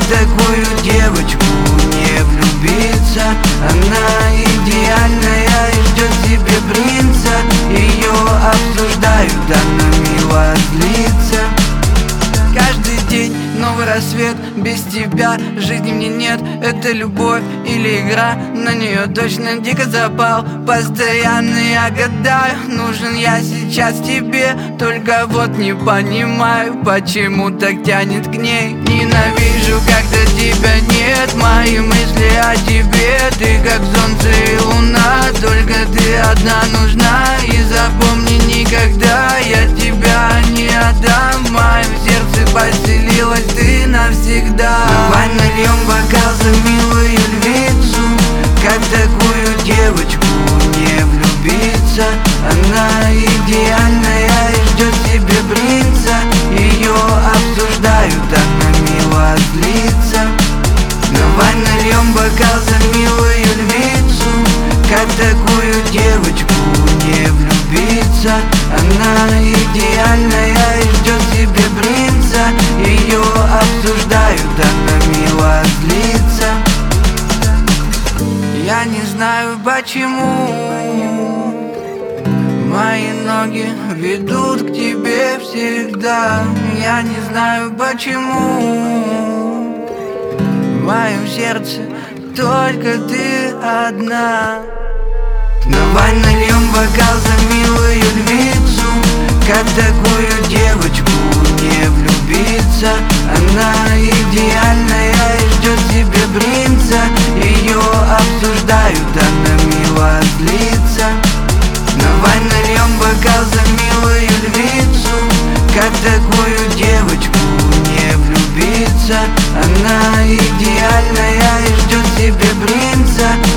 такую девочку не влюбиться? Она идеальная и ждет себе принца. Ее обсуждают, она мило злится. Каждый день новый рассвет, без тебя жизни мне нет. Это любовь или игра, на нее точно дико запал. Постоянно я гадаю, нужен я сейчас тебе. Только вот не понимаю, почему так тянет к ней. Ненавижу, когда тебя нет, мои мысли о тебе. Ты как солнце и луна, только ты одна нужна. И запомни, никогда я тебя не отдам. В моем сердце поселилась ты навсегда. Давай нальем бокал за милую львицу. Как такую девочку не влюбиться? Она идеальная и ждет себе принца. Ее обсуждают, она мило злится. Давай нальем бокал за милую львицу. Как такую девочку не влюбиться? Она идеальная и ждет себе принца. Ее обсуждают, она мило злится. Я не знаю почему мои ноги ведут к тебе всегда. Я не знаю почему в моем сердце только ты одна. Давай нальем бокал за милую львицу. Как такую девочку не влюбиться? Она идеальная и ждет себе принца. Ее обсуждают, она мило злится. Давай нальем бокал за милую львицу. Как такую девочку не влюбиться? Она идеальная и ждет себе принца.